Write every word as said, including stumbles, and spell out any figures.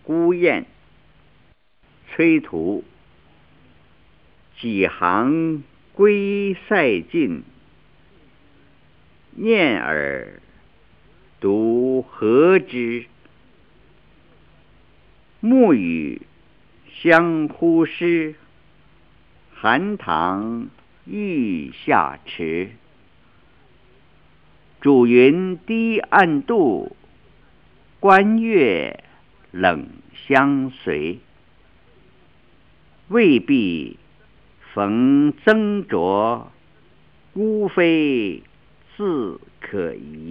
孤雁，崔涂。几行归塞尽，念尔独何之？暮雨相呼失，寒塘欲下迟。主云低暗度，关月冷相随。未必逢曾着，孤飞自可疑。